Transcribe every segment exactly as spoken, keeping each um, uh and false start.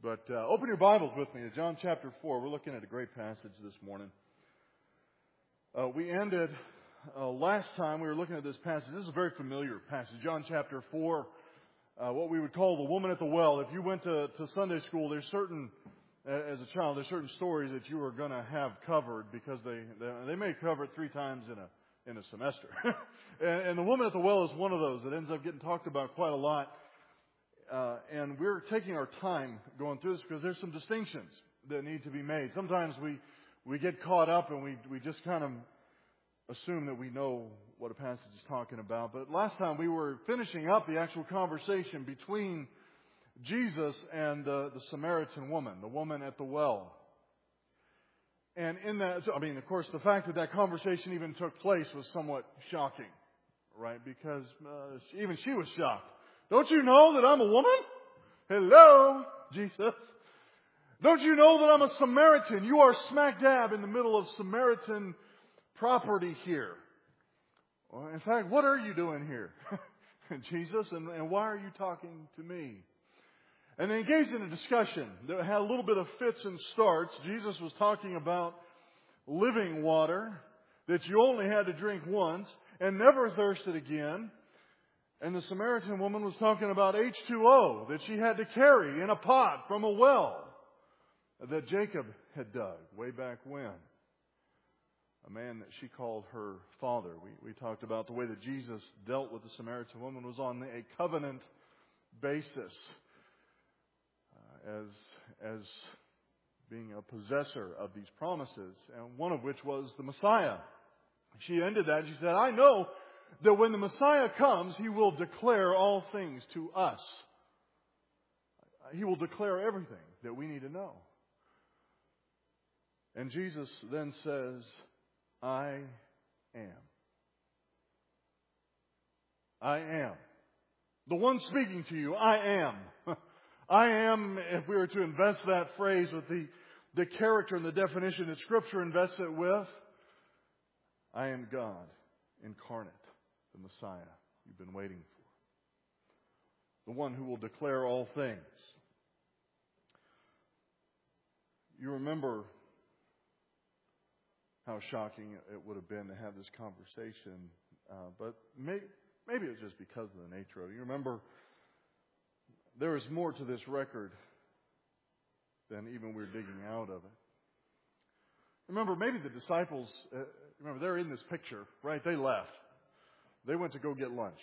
But uh, open your Bibles with me to John chapter four. We're looking at a great passage this morning. Uh, we ended uh, last time we were looking at this passage. This is a very familiar passage. John chapter four, uh, what we would call the woman at the well. If you went to, to Sunday school, there's certain, uh, as a child, there's certain stories that you are going to have covered because they, they they may cover it three times in a in a semester. and, and the woman at the well is one of those that ends up getting talked about quite a lot. Uh, and we're taking our time going through this because there's some distinctions that need to be made. Sometimes we, we get caught up and we, we just kind of assume that we know what a passage is talking about. But last time we were finishing up the actual conversation between Jesus and uh, the Samaritan woman, the woman at the well. And in that, I mean, of course, the fact that that conversation even took place was somewhat shocking, right? Because uh, even she was shocked. Don't you know that I'm a woman? Hello, Jesus. Don't you know that I'm a Samaritan? You are smack dab in the middle of Samaritan property here. Well, in fact, what are you doing here, Jesus? And, and why are you talking to me? And they engaged in a discussion that had a little bit of fits and starts. Jesus was talking about living water that you only had to drink once and never thirsted again. And the Samaritan woman was talking about H two O that she had to carry in a pot from a well that Jacob had dug way back when. A man that she called her father. We, we talked about the way that Jesus dealt with the Samaritan woman was on a covenant basis uh, as, as being a possessor of these promises, and one of which was the Messiah. She ended that. She said, I know that when the Messiah comes, He will declare all things to us. He will declare everything that we need to know. And Jesus then says, I am. I am. The one speaking to you, I am. I am, if we were to invest that phrase with the, the character and the definition that Scripture invests it with, I am God incarnate. The Messiah you've been waiting for. The one who will declare all things. You remember how shocking it would have been to have this conversation. Uh, but may, maybe it was just because of the nature of it. You remember there is more to this record than even we're digging out of it. Remember, maybe the disciples, uh, remember, they're in this picture, right? They left. They went to go get lunch.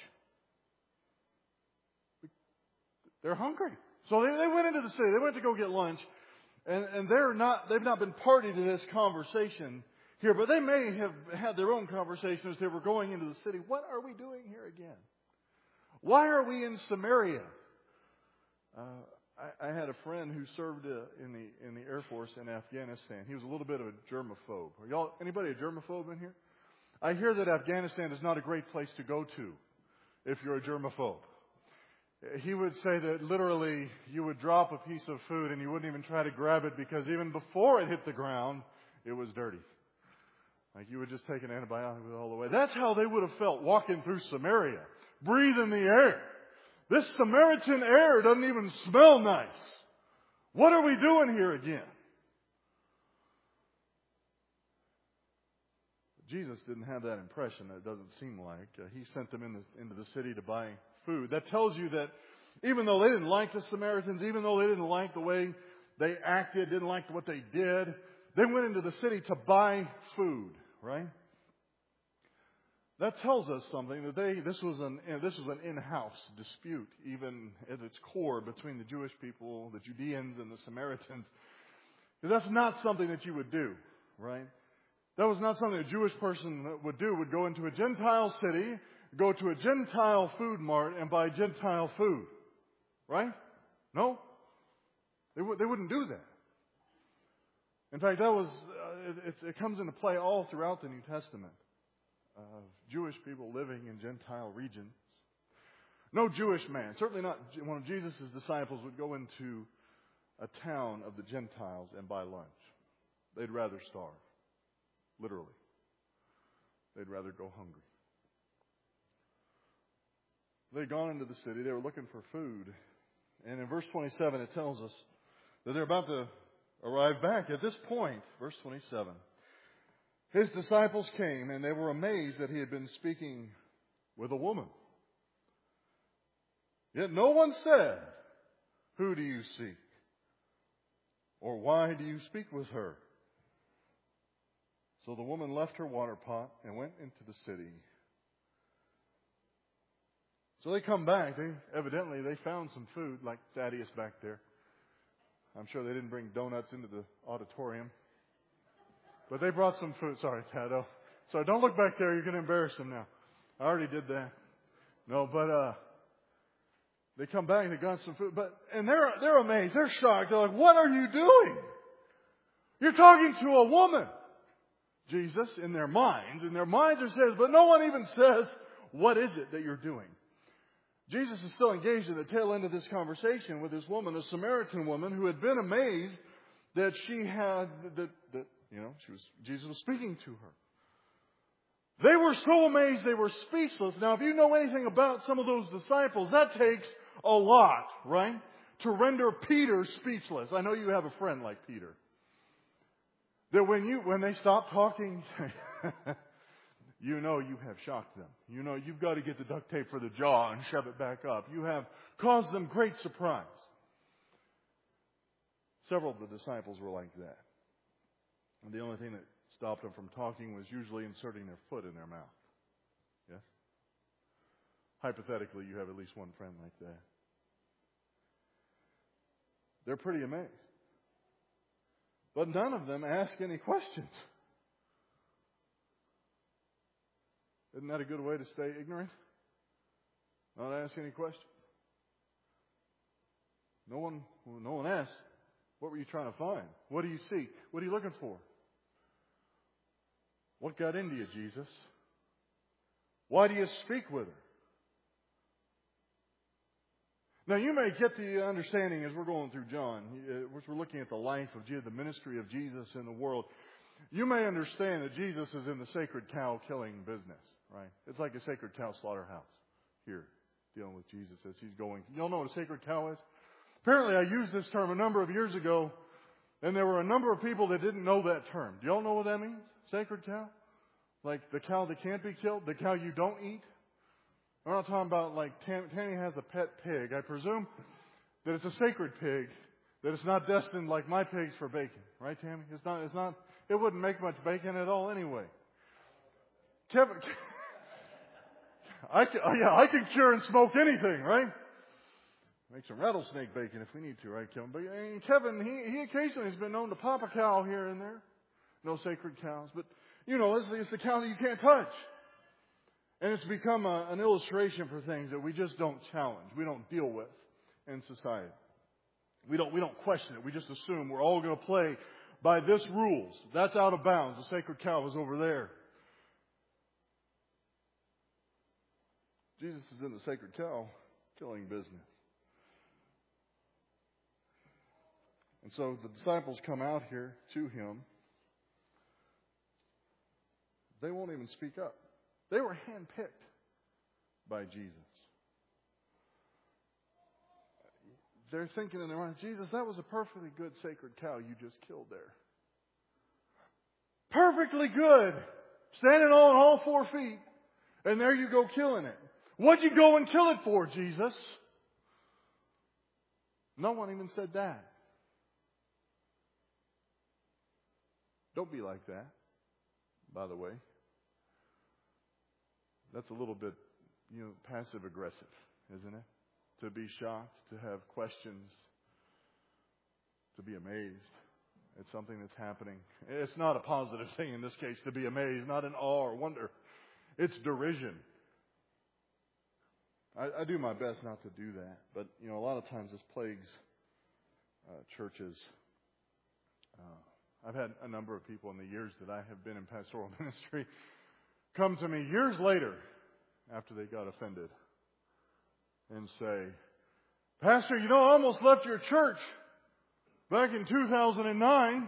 They're hungry. So they, they went into the city. They went to go get lunch. And, and they're not, they've not been party to this conversation here, but they may have had their own conversation as they were going into the city. What are we doing here again? Why are we in Samaria? Uh, I, I had a friend who served uh, in the in the Air Force in Afghanistan. He was a little bit of a germaphobe. Are y'all, anybody a germaphobe in here? I hear that Afghanistan is not a great place to go to if you're a germaphobe. He would say that literally you would drop a piece of food and you wouldn't even try to grab it because even before it hit the ground, it was dirty. Like you would just take an antibiotic with it all the way. That's how they would have felt walking through Samaria, breathing the air. This Samaritan air doesn't even smell nice. What are we doing here again? Jesus didn't have that impression, it doesn't seem like. Uh, he sent them in the, into the city to buy food. That tells you that even though they didn't like the Samaritans, even though they didn't like the way they acted, didn't like what they did, they went into the city to buy food, right? That tells us something, that they this was an this was an in-house dispute, even at its core, between the Jewish people, the Judeans, and the Samaritans. That's not something that you would do, right? That was not something a Jewish person would do, would go into a Gentile city, go to a Gentile food mart and buy Gentile food. Right? No? They, w- they wouldn't do that. In fact, that was uh, it, it, it comes into play all throughout the New Testament of Jewish people living in Gentile regions. No Jewish man, certainly not one of Jesus' disciples, would go into a town of the Gentiles and buy lunch. They'd rather starve. Literally. They'd rather go hungry. They'd gone into the city. They were looking for food. And in verse twenty-seven, it tells us that they're about to arrive back. At this point, verse twenty-seven, his disciples came and they were amazed that he had been speaking with a woman. Yet no one said, "Who do you seek?" or "Why do you speak with her?" So the woman left her water pot and went into the city. So they come back. They evidently they found some food, like Thaddeus back there. I'm sure they didn't bring donuts into the auditorium. But they brought some food. Sorry, Tado. Sorry, don't look back there. You're going to embarrass them now. I already did that. No, but uh, they come back and they got some food. But and they're they're amazed. They're shocked. They're like, "What are you doing? You're talking to a woman." Jesus, in their minds, in their minds, it says, but no one even says, "What is it that you're doing?" Jesus is still engaged in the tail end of this conversation with this woman, a Samaritan woman, who had been amazed that she had that that you know she was Jesus was speaking to her. They were so amazed they were speechless. Now, if you know anything about some of those disciples, that takes a lot, right? To render Peter speechless. I know you have a friend like Peter. That when you when they stop talking, you know you have shocked them. You know you've got to get the duct tape for the jaw and shove it back up. You have caused them great surprise. Several of the disciples were like that. And the only thing that stopped them from talking was usually inserting their foot in their mouth. Yes? Hypothetically, you have at least one friend like that. They're pretty amazed. But none of them ask any questions. Isn't that a good way to stay ignorant? Not ask any questions. No one, no one asks, "What were you trying to find? What do you seek? What are you looking for? What got into you, Jesus? Why do you speak with her?" Now, you may get the understanding as we're going through John, as we're looking at the life of Jesus, the ministry of Jesus in the world, you may understand that Jesus is in the sacred cow killing business, right? It's like a sacred cow slaughterhouse here, dealing with Jesus as he's going. You all know what a sacred cow is? Apparently, I used this term a number of years ago, and there were a number of people that didn't know that term. Do you all know what that means? Sacred cow? Like the cow that can't be killed? The cow you don't eat? I'm not talking about like Tam- Tammy has a pet pig. I presume that it's a sacred pig, that it's not destined like my pigs for bacon. Right, Tammy? It's not, it's not, it wouldn't make much bacon at all anyway. Kevin, I can, yeah, I can cure and smoke anything, right? Make some rattlesnake bacon if we need to, right, Kevin? But and Kevin, he, he occasionally has been known to pop a cow here and there. No sacred cows. But, you know, it's, it's the cow that you can't touch. And it's become a, an illustration for things that we just don't challenge. We don't deal with in society. We don't, we don't question it. We just assume we're all going to play by this rules. That's out of bounds. The sacred cow is over there. Jesus is in the sacred cow killing business. And so the disciples come out here to him. They won't even speak up. They were handpicked by Jesus. They're thinking in their minds, "Jesus, that was a perfectly good sacred cow you just killed there. Perfectly good. Standing on all four feet. And there you go killing it. What'd you go and kill it for, Jesus?" No one even said that. Don't be like that, by the way. That's a little bit, you know, passive aggressive, isn't it? To be shocked, to have questions, to be amazed at something that's happening. It's not a positive thing in this case to be amazed, not in awe or wonder. It's derision. I, I do my best not to do that, but you know, a lot of times this plagues uh, churches. Uh, I've had a number of people in the years that I have been in pastoral ministry come to me years later after they got offended and say, "Pastor, you know, I almost left your church back in two thousand nine.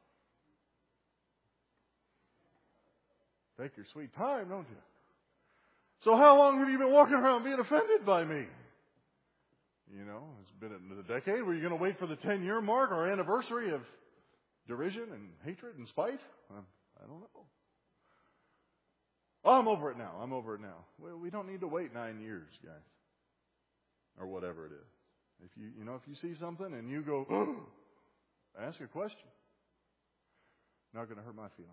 Take your sweet time, don't you? So how long have you been walking around being offended by me?" You know, it's been a decade. Were you going to wait for the ten-year mark or anniversary of derision and hatred and spite? I don't know. Oh, I'm over it now. I'm over it now. Well, we don't need to wait nine years, guys. Or whatever it is. If you, you know, if you see something and you go, oh, ask a question. Not going to hurt my feelings.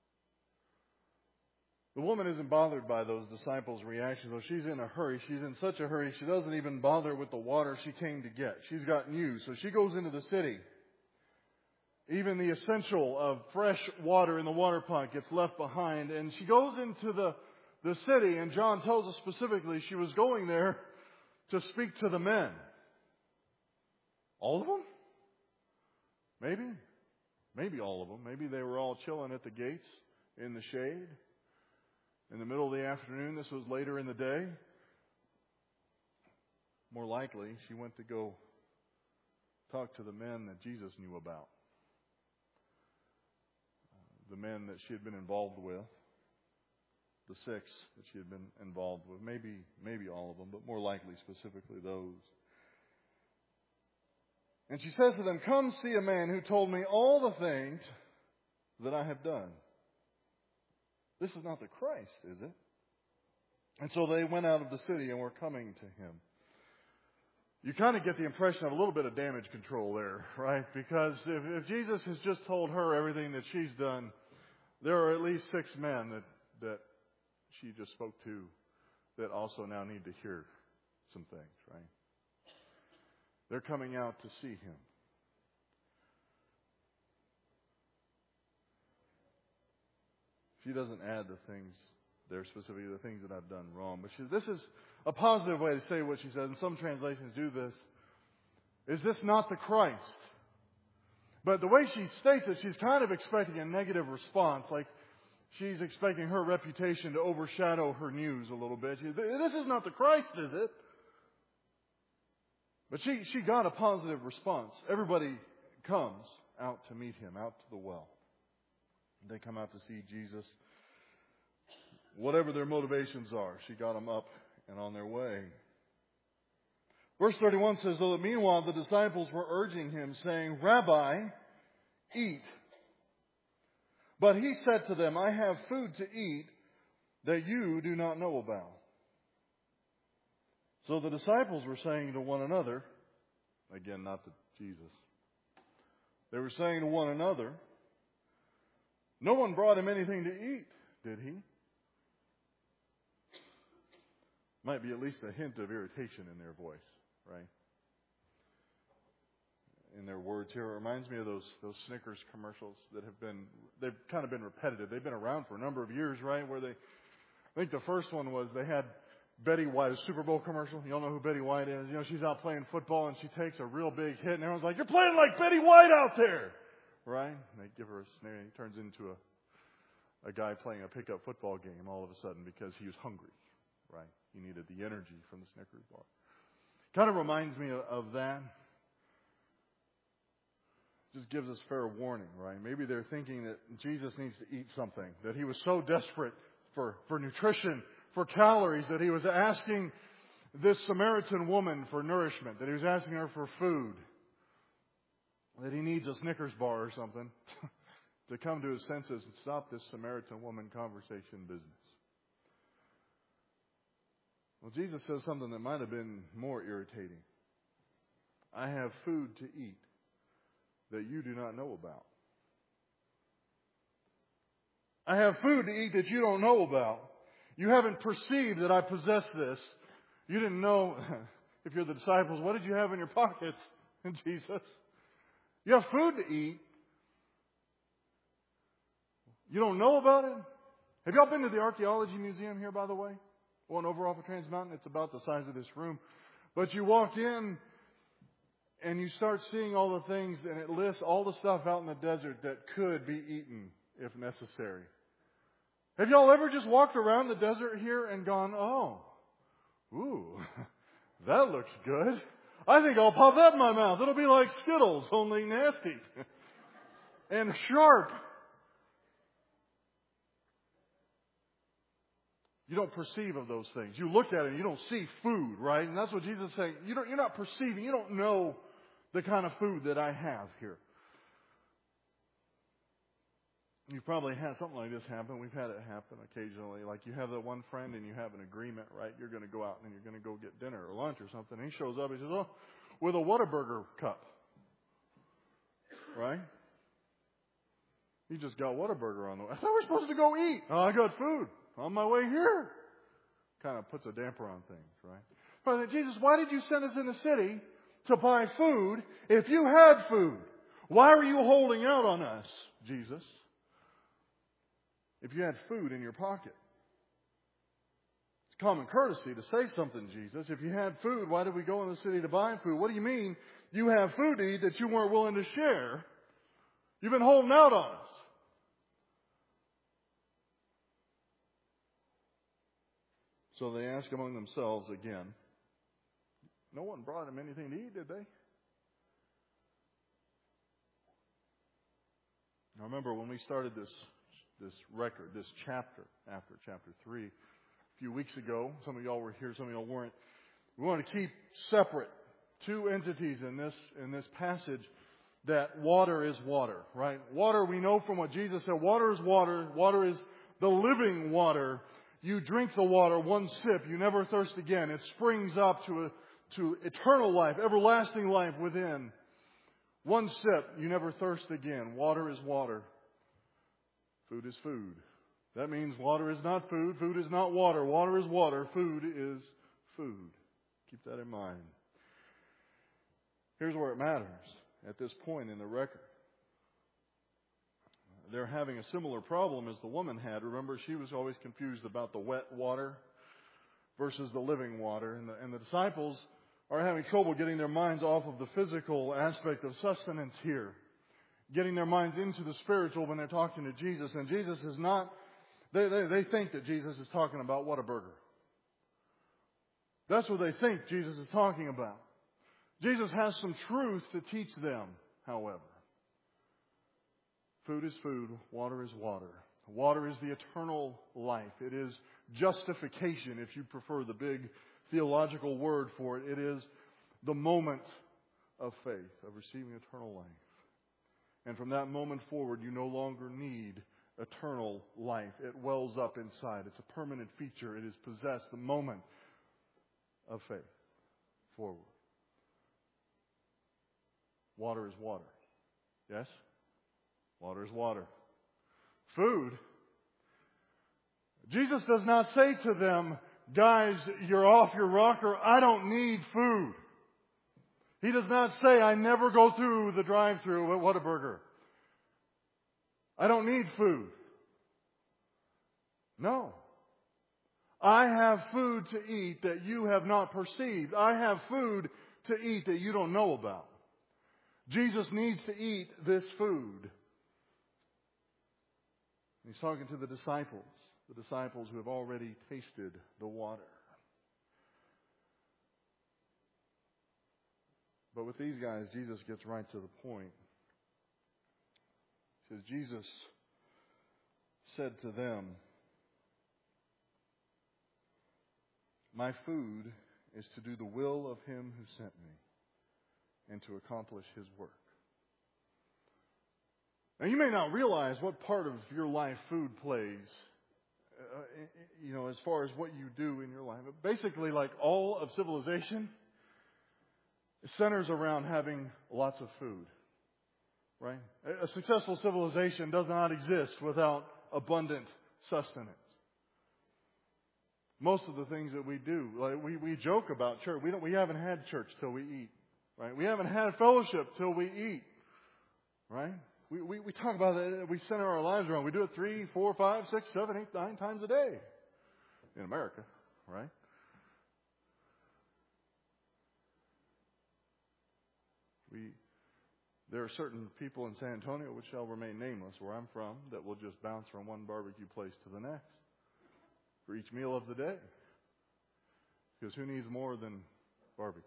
The woman isn't bothered by those disciples' reactions, though. She's in a hurry. She's in such a hurry, she doesn't even bother with the water she came to get. She's got news. So she goes into the city. Even the essential of fresh water in the water pot gets left behind. And she goes into the, the city, and John tells us specifically she was going there to speak to the men. All of them? Maybe. Maybe all of them. Maybe they were all chilling at the gates in the shade. In the middle of the afternoon, this was later in the day. More likely, she went to go talk to the men that Jesus knew about. The men that she had been involved with. The six that she had been involved with. Maybe, maybe all of them, but more likely specifically those. And she says to them, "Come see a man who told me all the things that I have done." This is not the Christ, is it? And so they went out of the city and were coming to him. You kind of get the impression of a little bit of damage control there, right? Because if, if Jesus has just told her everything that she's done, there are at least six men that, that she just spoke to that also now need to hear some things, right? They're coming out to see him. She doesn't add the things there specifically, the things that I've done wrong. But she, this is a positive way to say what she said. And some translations do this. Is this not the Christ? But the way she states it, she's kind of expecting a negative response. Like she's expecting her reputation to overshadow her news a little bit. She, this is not the Christ, is it? But she, she got a positive response. Everybody comes out to meet him, out to the well. They come out to see Jesus. Whatever their motivations are, she got them up and on their way. Verse thirty-one says, though meanwhile the disciples were urging him, saying, "Rabbi, eat." But he said to them, "I have food to eat that you do not know about." So the disciples were saying to one another, again, not to Jesus, they were saying to one another, "No one brought him anything to eat, did he?" Might be at least a hint of irritation in their voice, right? In their words here. It reminds me of those those Snickers commercials that have been, they've kind of been repetitive. They've been around for a number of years, right? Where they, I think the first one was they had Betty White, a Super Bowl commercial. You all know who Betty White is. You know, she's out playing football and she takes a real big hit and everyone's like, "You're playing like Betty White out there!" Right? And they give her a snare and he turns into a, a guy playing a pickup football game all of a sudden because he was hungry. Right? He needed the energy from the Snickers bar. Kind of reminds me of, of that. Just gives us fair warning, right? Maybe they're thinking that Jesus needs to eat something. That he was so desperate for, for nutrition, for calories, that he was asking this Samaritan woman for nourishment. That he was asking her for food. That he needs a Snickers bar or something to come to his senses and stop this Samaritan woman conversation business. Well, Jesus says something that might have been more irritating. "I have food to eat that you do not know about." I have food to eat that you don't know about. You haven't perceived that I possess this. You didn't know, if you're the disciples, what did you have in your pockets? And Jesus, you have food to eat. You don't know about it? Have y'all been to the Archaeology Museum here, by the way? One over off of Trans Mountain. It's about the size of this room. But you walk in and you start seeing all the things, and it lists all the stuff out in the desert that could be eaten if necessary. Have y'all ever just walked around the desert here and gone, "Oh, ooh, that looks good. I think I'll pop that in my mouth. It'll be like Skittles, only nasty and sharp." You don't perceive of those things. You look at it and you don't see food, right? And that's what Jesus is saying. You don't, you're not perceiving. You don't know the kind of food that I have here. You've probably had something like this happen. We've had it happen occasionally. Like you have that one friend and you have an agreement, right? You're going to go out and you're going to go get dinner or lunch or something. And he shows up. He says, oh, with a Whataburger cup. Right? He just got Whataburger on the way. I thought we were supposed to go eat. Oh, I got food on my way here. Kind of puts a damper on things, right? But Jesus, why did you send us in the city to buy food if you had food? Why were you holding out on us, Jesus? If you had food in your pocket. It's common courtesy to say something, Jesus. If you had food, why did we go in the city to buy food? What do you mean you have food to eat that you weren't willing to share? You've been holding out on us. So they ask among themselves again. No one brought him anything to eat, did they? I remember when we started this this record, this chapter, after chapter three, a few weeks ago. Some of y'all were here, some of y'all weren't. We want to keep separate two entities in this in this passage. That water is water, right? Water, we know from what Jesus said, water is water. Water is the living water. You drink the water, one sip, you never thirst again. It springs up to a, to eternal life, everlasting life within. One sip, you never thirst again. Water is water. Food is food. That means water is not food. Food is not water. Water is water. Food is food. Keep that in mind. Here's where it matters at this point in the record. They're having a similar problem as the woman had. Remember, she was always confused about the wet water versus the living water. And the, and the disciples are having trouble getting their minds off of the physical aspect of sustenance here. Getting their minds into the spiritual when they're talking to Jesus. And Jesus is not, they, they, they think that Jesus is talking about Whataburger. That's what they think Jesus is talking about. Jesus has some truth to teach them, however. Food is food. Water is water. Water is the eternal life. It is justification, if you prefer the big theological word for it. It is the moment of faith, of receiving eternal life. And from that moment forward, you no longer need eternal life. It wells up inside. It's a permanent feature. It is possessed the moment of faith forward. Water is water. Yes? Water is water. Food. Jesus does not say to them, guys, you're off your rocker. I don't need food. He does not say, I never go through the drive-thru at Whataburger. I don't need food. No. I have food to eat that you have not perceived. I have food to eat that you don't know about. Jesus needs to eat this food. He's talking to the disciples, the disciples who have already tasted the water. But with these guys, Jesus gets right to the point. Because Jesus said to them, my food is to do the will of Him who sent me and to accomplish His work. Now, you may not realize what part of your life food plays, uh, you know, as far as what you do in your life. But basically, like all of civilization, it centers around having lots of food, right? A successful civilization does not exist without abundant sustenance. Most of the things that we do, like we, we joke about church. We don't. We haven't had church till we eat, right? We haven't had fellowship till we eat, right? We, we, we talk about that. We center our lives around. We do it three, four, five, six, seven, eight, nine times a day in America, right? We, there are certain people in San Antonio, which shall remain nameless, where I'm from, that will just bounce from one barbecue place to the next for each meal of the day. Because who needs more than barbecue?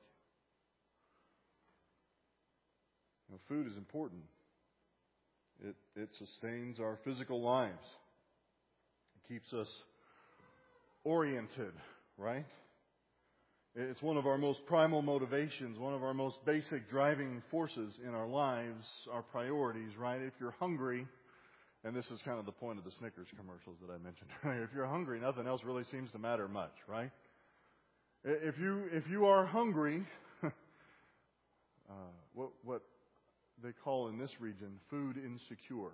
You know, food is important. It, it sustains our physical lives. It keeps us oriented, right? It's one of our most primal motivations, one of our most basic driving forces in our lives, our priorities, right? If you're hungry, and this is kind of the point of the Snickers commercials that I mentioned earlier, if you're hungry, nothing else really seems to matter much, right? If you if you are hungry, uh, what what they call in this region food insecure.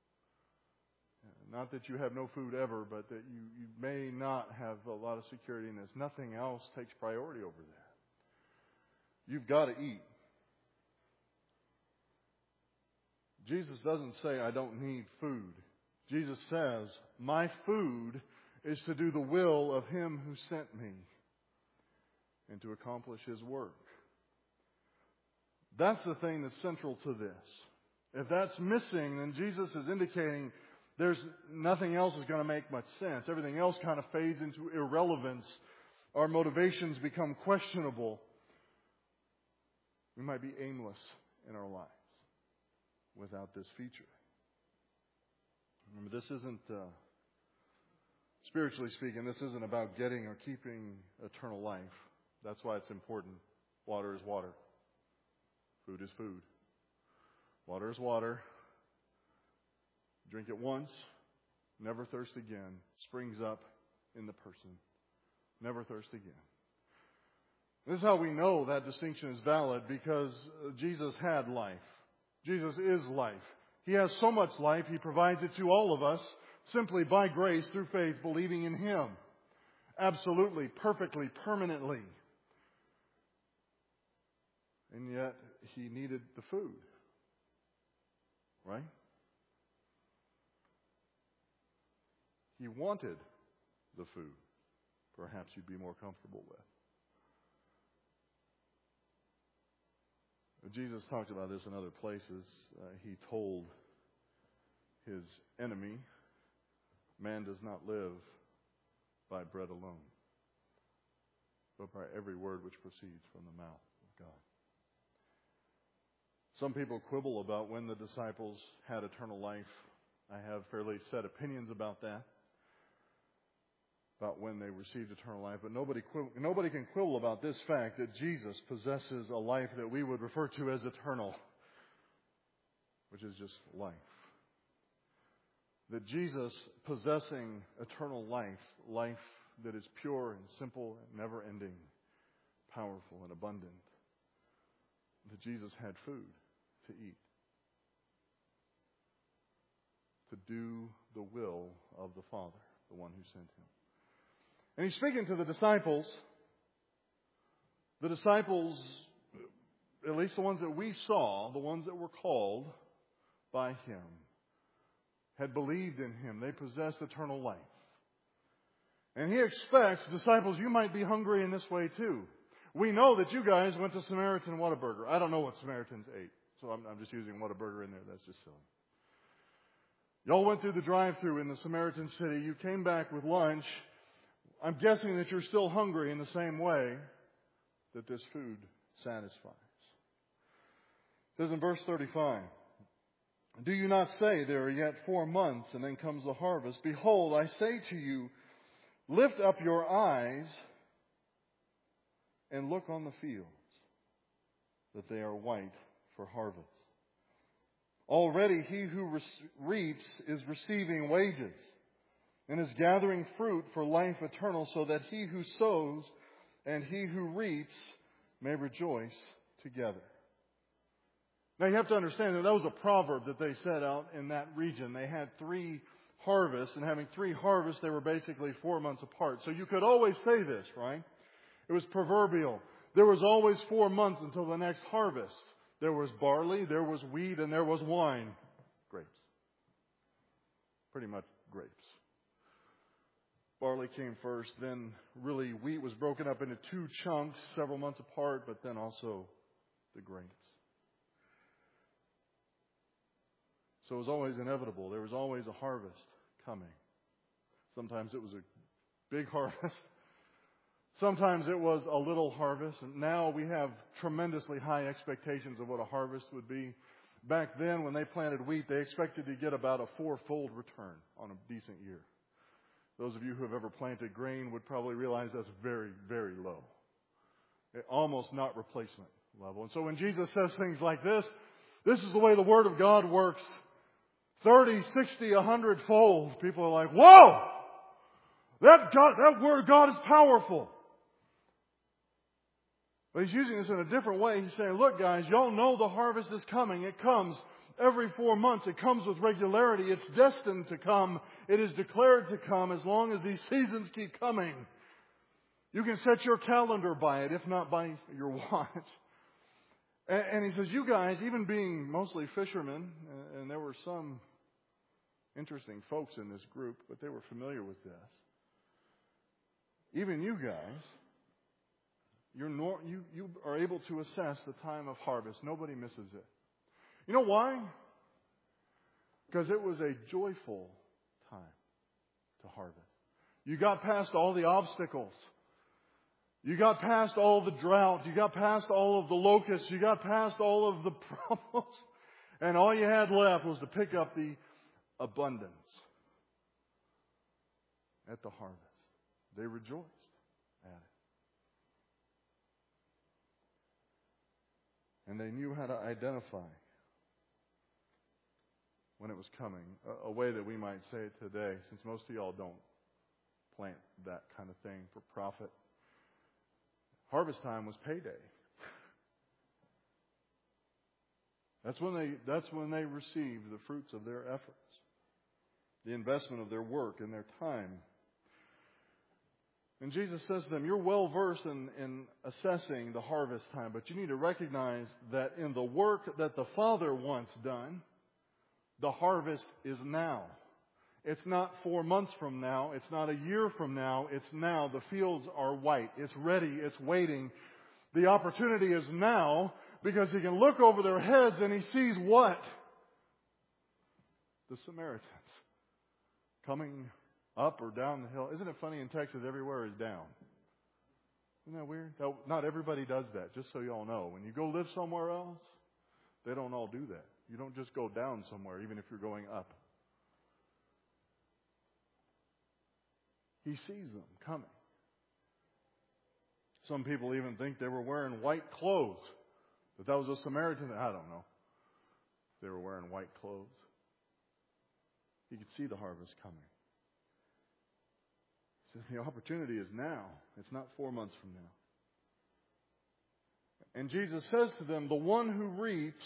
Not that you have no food ever, but that you, you may not have a lot of security in this. Nothing else takes priority over that. You've got to eat. Jesus doesn't say, I don't need food. Jesus says, my food is to do the will of Him who sent me and to accomplish His work. That's the thing that's central to this. If that's missing, then Jesus is indicating there's nothing else is going to make much sense. Everything else kind of fades into irrelevance. Our motivations become questionable. We might be aimless in our lives without this feature. Remember, this isn't, uh, spiritually speaking, this isn't about getting or keeping eternal life. That's why it's important. Water is water. Food is food. Water is water. Drink it once, never thirst again. Springs up in the person. Never thirst again. This is how we know that distinction is valid, because Jesus had life. Jesus is life. He has so much life, He provides it to all of us simply by grace through faith, believing in Him. Absolutely, perfectly, permanently. And yet, He needed the food. Right? He wanted the food. Perhaps you'd be more comfortable with. Jesus talked about this in other places. Uh, he told His enemy, man does not live by bread alone, but by every word which proceeds from the mouth of God. Some people quibble about when the disciples had eternal life. I have fairly set opinions about that, about when they received eternal life. But nobody quibble, nobody can quibble about this fact that Jesus possesses a life that we would refer to as eternal, which is just life. That Jesus possessing eternal life, life that is pure and simple and never-ending, powerful and abundant, that Jesus had food to eat, to do the will of the Father, the one who sent Him. And He's speaking to the disciples. The disciples, at least the ones that we saw, the ones that were called by Him, had believed in Him. They possessed eternal life. And He expects, disciples, you might be hungry in this way too. We know that you guys went to Samaritan Whataburger. I don't know what Samaritans ate, so I'm, I'm just using Whataburger in there. That's just silly. Y'all went through the drive-thru in the Samaritan city. You came back with lunch. I'm guessing that you're still hungry in the same way that this food satisfies. It says in verse thirty-five, do you not say there are yet four months and then comes the harvest? Behold, I say to you, lift up your eyes and look on the fields, that they are white for harvest. Already he who reaps is receiving wages and is gathering fruit for life eternal, so that he who sows and he who reaps may rejoice together. Now you have to understand that that was a proverb that they set out in that region. They had three harvests, and having three harvests, they were basically four months apart. So you could always say this, right? It was proverbial. There was always four months until the next harvest. There was barley, there was wheat, and there was wine. Grapes. Pretty much grapes. Barley came first, then really wheat was broken up into two chunks several months apart, but then also the grapes. So it was always inevitable. There was always a harvest coming. Sometimes it was a big harvest. Sometimes it was a little harvest. And now we have tremendously high expectations of what a harvest would be. Back then, when they planted wheat, they expected to get about a fourfold return on a decent year. Those of you who have ever planted grain would probably realize that's very, very low. It, almost not replacement level. And so when Jesus says things like this, this is the way the Word of God works. thirty, sixty, a hundred fold. People are like, whoa! That God, that Word of God is powerful. But He's using this in a different way. He's saying, look guys, y'all know the harvest is coming. It comes every four months. It comes with regularity. It's destined to come. It is declared to come as long as these seasons keep coming. You can set your calendar by it, if not by your watch. And, and he says, you guys, even being mostly fishermen, and there were some interesting folks in this group, but they were familiar with this. Even you guys, you're nor- you, you are able to assess the time of harvest. Nobody misses it. You know why? Because it was a joyful time to harvest. You got past all the obstacles. You got past all the drought. You got past all of the locusts. You got past all of the problems. And all you had left was to pick up the abundance at the harvest. They rejoiced at it. And they knew how to identify when it was coming. A, a way that we might say it today, since most of y'all don't plant that kind of thing for profit. Harvest time was payday. That's when they that's when they received the fruits of their efforts. The investment of their work and their time. And Jesus says to them, you're well versed in, in assessing the harvest time, but you need to recognize that in the work that the Father wants done, the harvest is now. It's not four months from now. It's not a year from now. It's now. The fields are white. It's ready. It's waiting. The opportunity is now because He can look over their heads and He sees what? The Samaritans coming up or down the hill. Isn't it funny, in Texas everywhere is down? Isn't that weird? Not everybody does that, just so you all know. When you go live somewhere else, they don't all do that. You don't just go down somewhere, even if you're going up. He sees them coming. Some people even think they were wearing white clothes. That that was a Samaritan. I don't know. They were wearing white clothes. He could see the harvest coming. He says the opportunity is now. It's not four months from now. And Jesus says to them, the one who reaps,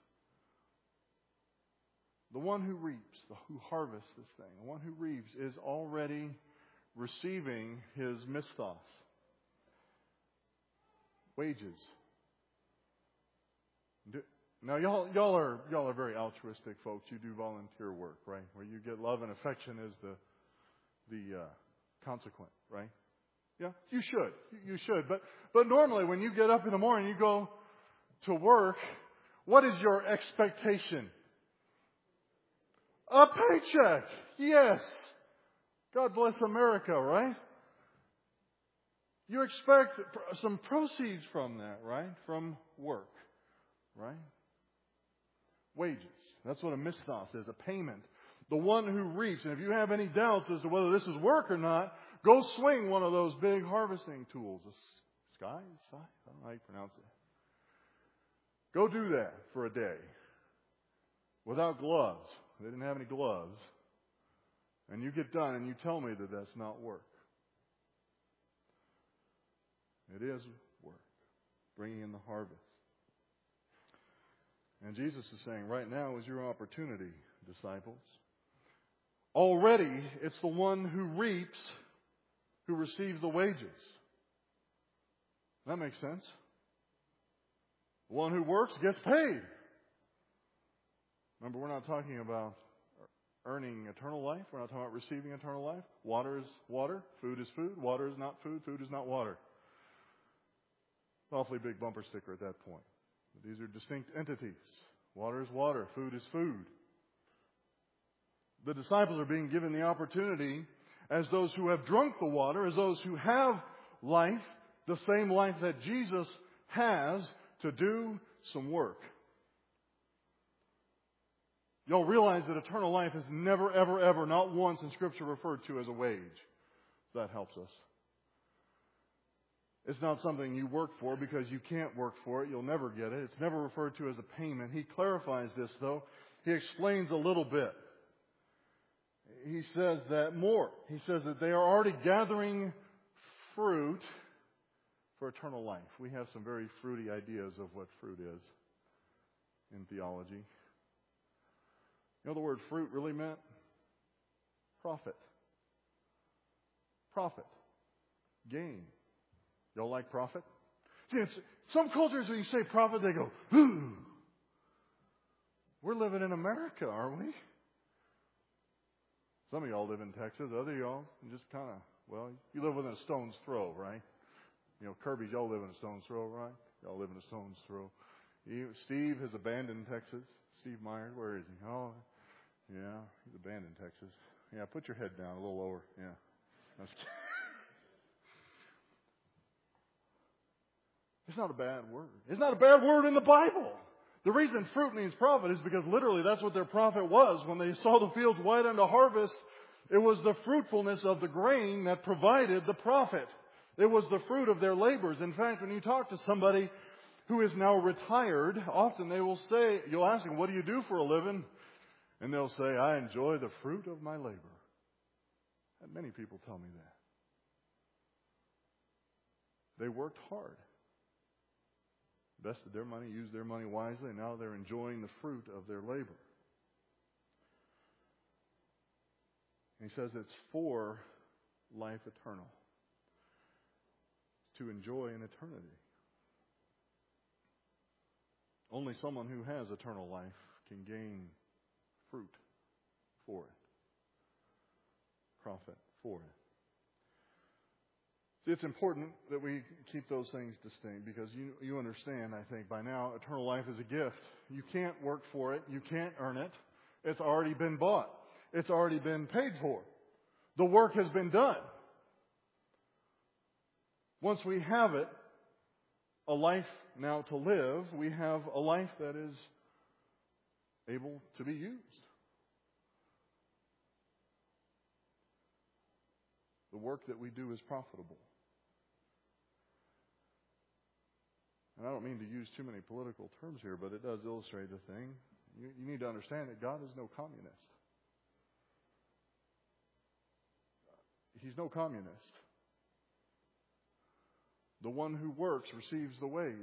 the one who reaps, the, who harvests this thing, the one who reaps is already receiving his misthos, wages. Now, y'all, y'all are y'all are very altruistic folks. You do volunteer work, right? Where you get love and affection is the the uh, consequent, right? Yeah, you should, you should. But but normally, when you get up in the morning, you go to work. What is your expectation? A paycheck. Yes. God bless America, right? You expect some proceeds from that, right? From work, right? Wages. That's what a misthos is, a payment. The one who reaps. And if you have any doubts as to whether this is work or not, go swing one of those big harvesting tools. A sky? Sky? I don't know how you pronounce it. Go do that for a day. Without gloves. They didn't have any gloves. And you get done and you tell me that that's not work. It is work. Bringing in the harvest. And Jesus is saying, right now is your opportunity, disciples. Already, it's the one who reaps who receives the wages. That makes sense. The one who works gets paid. Remember, we're not talking about earning eternal life. We're not talking about receiving eternal life. Water is water. Food is food. Water is not food. Food is not water. Awfully big bumper sticker at that point. But these are distinct entities. Water is water. Food is food. The disciples are being given the opportunity as those who have drunk the water, as those who have life, the same life that Jesus has, to do some work. Y'all realize that eternal life is never, ever, ever, not once in Scripture referred to as a wage. That helps us. It's not something you work for because you can't work for it. You'll never get it. It's never referred to as a payment. He clarifies this, though. He explains a little bit. He says that more. He says that they are already gathering fruit for eternal life. We have some very fruity ideas of what fruit is in theology. You know the word fruit really meant? Profit. Profit. Gain. Y'all like profit? See, it's, some cultures, when you say profit, they go, ooh. We're living in America, aren't we? Some of y'all live in Texas. Other y'all just kind of, well, you live within a stone's throw, right? You know, Kirby's, y'all live in a stone's throw, right? Y'all live in a stone's throw. You, Steve has abandoned Texas. Steve Myers, where is he? Oh, yeah, he's abandoned Texas. Yeah, put your head down a little lower. Yeah. That's It's not a bad word. It's not a bad word in the Bible. The reason fruit means profit is because literally that's what their profit was. When they saw the fields white unto harvest, it was the fruitfulness of the grain that provided the profit. It was the fruit of their labors. In fact, when you talk to somebody who is now retired, often they will say, you'll ask them, what do you do for a living? And they'll say, I enjoy the fruit of my labor. And many people tell me that. They worked hard. Invested their money, used their money wisely, and now they're enjoying the fruit of their labor. And he says it's for life eternal. To enjoy an eternity. Only someone who has eternal life can gain fruit for it. Profit for it. See, it's important that we keep those things distinct because you you understand, I think, by now, eternal life is a gift. You can't work for it. You can't earn it. It's already been bought. It's already been paid for. The work has been done. Once we have it, a life now to live, we have a life that is able to be used. The work that we do is profitable. And I don't mean to use too many political terms here, but it does illustrate the thing. You, you need to understand that God is no communist. He's no communist. The one who works receives the wage.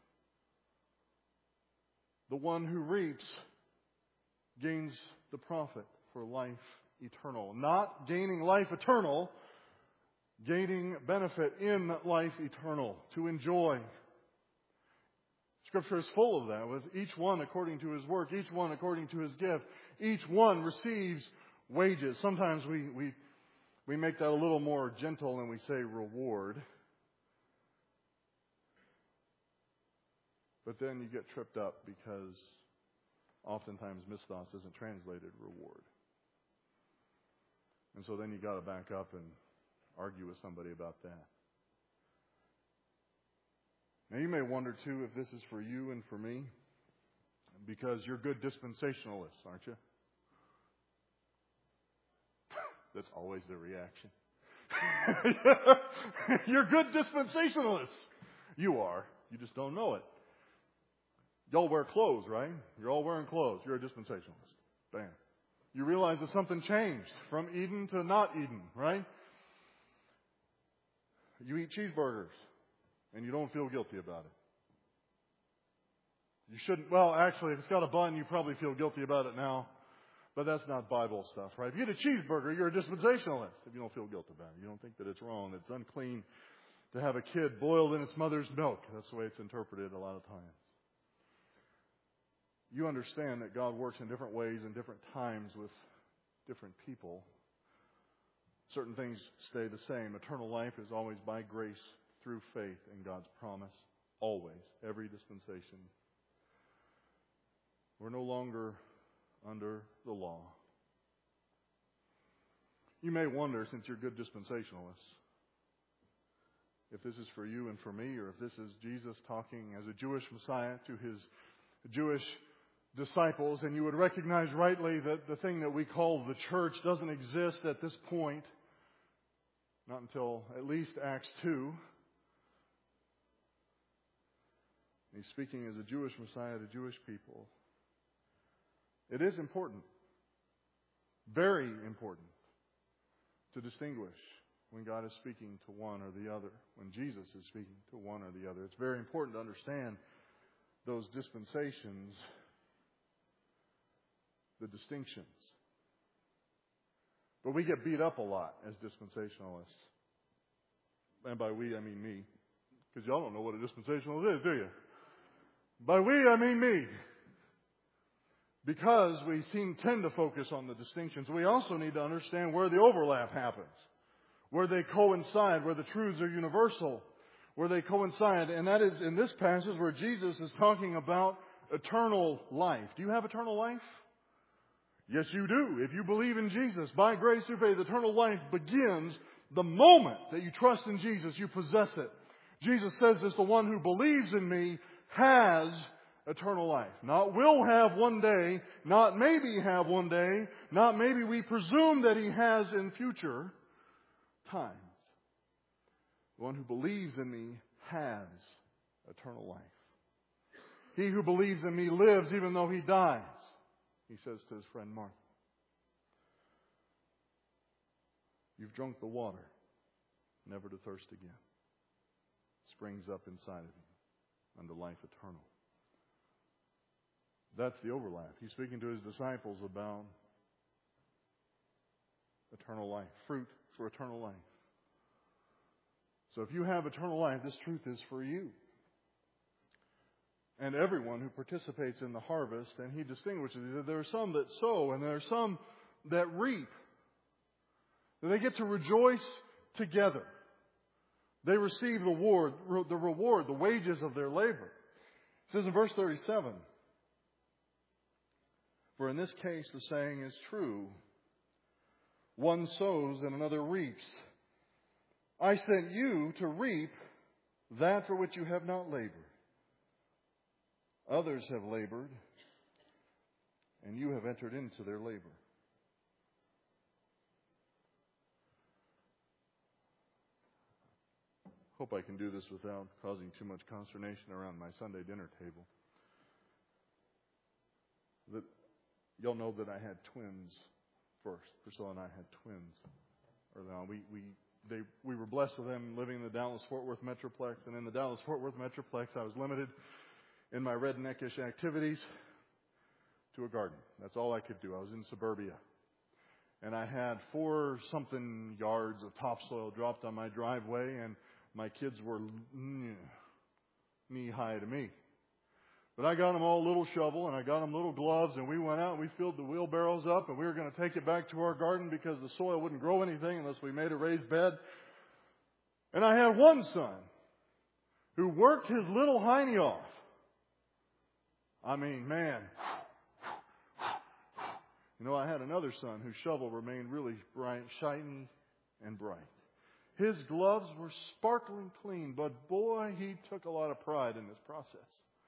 The one who reaps gains the profit for life eternal. Not gaining life eternal, gaining benefit in life eternal, to enjoy. Scripture is full of that, with each one according to his work, each one according to his gift. Each one receives wages. Sometimes we, we, we make that a little more gentle and we say reward. But then you get tripped up because oftentimes misthos isn't translated reward. And so then you got to back up and argue with somebody about that. Now you may wonder too if this is for you and for me, because you're good dispensationalists, aren't you? That's always the reaction. You're good dispensationalists. You are. You just don't know it. Y'all wear clothes, right? You're all wearing clothes. You're a dispensationalist. Bam. You realize that something changed from Eden to not Eden, right? You eat cheeseburgers and you don't feel guilty about it. You shouldn't, well, actually, if it's got a bun, you probably feel guilty about it now. But that's not Bible stuff, right? If you eat a cheeseburger, you're a dispensationalist. If you don't feel guilt about it, you don't think that it's wrong, it's unclean to have a kid boiled in its mother's milk. That's the way it's interpreted a lot of times. You understand that God works in different ways and different times with different people. Certain things stay the same. Eternal life is always by grace through faith in God's promise. Always. Every dispensation. We're no longer under the law. You may wonder, since you're good dispensationalists, if this is for you and for me, or if this is Jesus talking as a Jewish Messiah to his Jewish disciples, and you would recognize rightly that the thing that we call the church doesn't exist at this point, not until at least Acts two. He's speaking as a Jewish Messiah to Jewish people. It is important, very important, to distinguish when God is speaking to one or the other, when Jesus is speaking to one or the other. It's very important to understand those dispensations, the distinctions. But we get beat up a lot as dispensationalists. And by we, I mean me. Because y'all don't know what a dispensationalist is, do you? By we, I mean me. Because we seem tend to focus on the distinctions, we also need to understand where the overlap happens. Where they coincide, where the truths are universal. Where they coincide. And that is in this passage where Jesus is talking about eternal life. Do you have eternal life? Yes, you do. If you believe in Jesus, by grace through faith, eternal life begins the moment that you trust in Jesus. You possess it. Jesus says this, the one who believes in me has eternal life. Not will have one day, not maybe have one day, not maybe we presume that he has in future times. The one who believes in me has eternal life. He who believes in me lives even though he dies, he says to his friend Martha. You've drunk the water, never to thirst again. Springs up inside of you unto life eternal. That's the overlap. He's speaking to his disciples about eternal life, fruit for eternal life. So if you have eternal life, this truth is for you. And everyone who participates in the harvest, and he distinguishes, there are some that sow and there are some that reap. They get to rejoice together. They receive the reward, the reward, the wages of their labor. It says in verse thirty-seven, for in this case the saying is true, one sows and another reaps. I sent you to reap that for which you have not labored. Others have labored, and you have entered into their labor. Hope I can do this without causing too much consternation around my Sunday dinner table. That y'all know that I had twins first. Priscilla and I had twins early on. We we they we were blessed with them living in the Dallas-Fort Worth Metroplex, and in the Dallas-Fort Worth Metroplex, I was limited in my redneckish activities to a garden. That's all I could do. I was in suburbia. And I had four something yards of topsoil dropped on my driveway, and my kids were knee-high to me. But I got them all a little shovel, and I got them little gloves, and we went out and we filled the wheelbarrows up, and we were going to take it back to our garden because the soil wouldn't grow anything unless we made a raised bed. And I had one son who worked his little hiney off. I mean, man. You know, I had another son whose shovel remained really bright, shiny, and bright. His gloves were sparkling clean, but boy, he took a lot of pride in this process.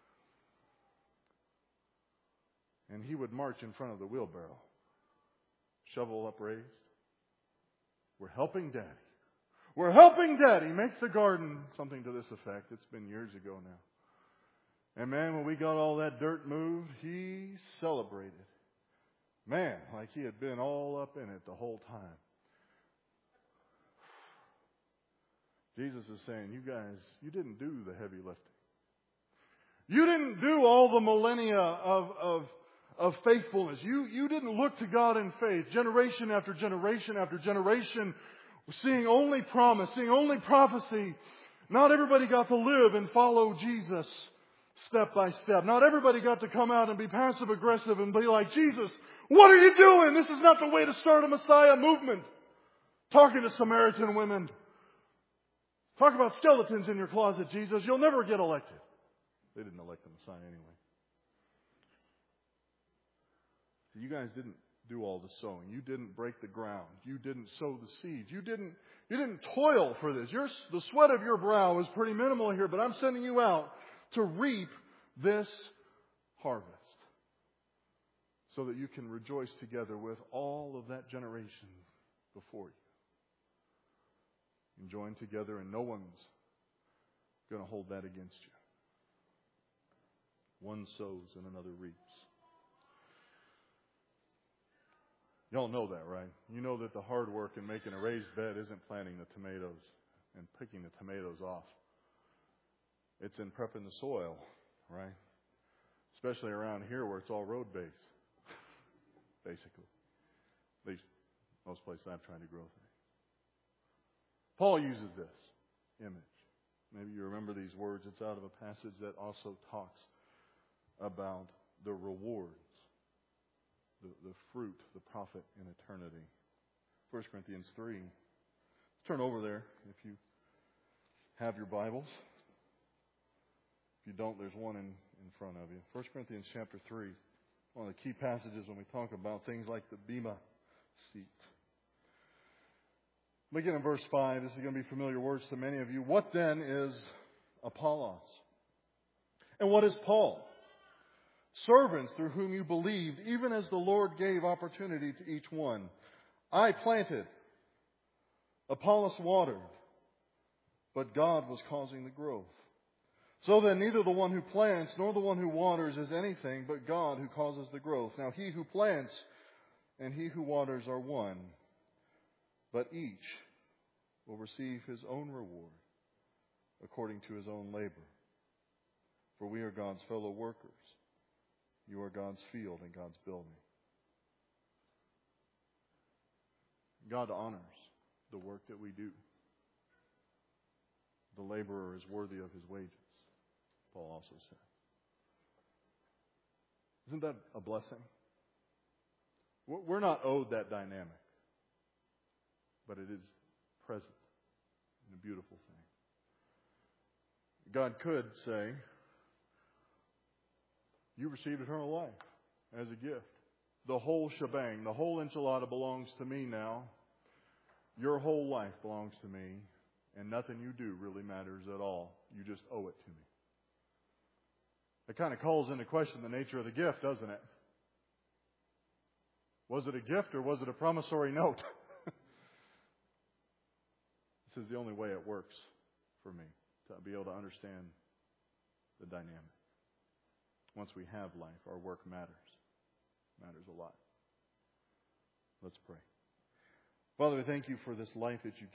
And he would march in front of the wheelbarrow, shovel upraised. We're helping Daddy. We're helping Daddy make the garden, something to this effect. It's been years ago now. And man, when we got all that dirt moved, he celebrated. Man, like he had been all up in it the whole time. Jesus is saying, you guys, you didn't do the heavy lifting. You didn't do all the millennia of, of, of faithfulness. You, you didn't look to God in faith, generation after generation after generation, seeing only promise, seeing only prophecy. Not everybody got to live and follow Jesus step by step. Not everybody got to come out and be passive aggressive and be like, Jesus, what are you doing? This is not the way to start a Messiah movement. Talking to Samaritan women. Talk about skeletons in your closet, Jesus. You'll never get elected. They didn't elect the Messiah anyway. So you guys didn't do all the sowing. You didn't break the ground. You didn't sow the seeds. You didn't, you didn't toil for this. Your, the sweat of your brow is pretty minimal here, but I'm sending you out to reap this harvest. so that you can rejoice together with all of that generation before you. And join together, and no one's going to hold that against you. One sows and another reaps. Y'all know that, right? You know that the hard work in making a raised bed isn't planting the tomatoes and picking the tomatoes off. It's in prepping the soil, right? Especially around here where it's all road-based, basically. At least most places I'm trying to grow things. Paul uses this image. Maybe you remember these words. It's out of a passage that also talks about the rewards, the, the fruit, the profit in eternity. First Corinthians three. Let's turn over there if you have your Bibles. If you don't, there's one in, in front of you. First Corinthians chapter three. One of the key passages when we talk about things like the bema seat. Begin in verse five. This is going to be familiar words to many of you. What then is Apollos? And what is Paul? Servants through whom you believed, even as the Lord gave opportunity to each one. I planted, Apollos watered, but God was causing the growth. So then neither the one who plants nor the one who waters is anything, but God who causes the growth. Now he who plants and he who waters are one, but each will receive his own reward according to his own labor. For we are God's fellow workers. You are God's field and God's building. God honors the work that we do. The laborer is worthy of his wages, Paul also said. Isn't that a blessing? We're not owed that dynamic, but it is present and a beautiful thing. God could say, you received eternal life as a gift. The whole shebang, the whole enchilada belongs to me now. Your whole life belongs to me, and nothing you do really matters at all. You just owe it to me. It kind of calls into question the nature of the gift, doesn't it? Was it a gift or was it a promissory note? This is the only way it works for me, to be able to understand the dynamic. Once we have life, our work matters. Matters a lot. Let's pray. Father, we thank you for this life that you give.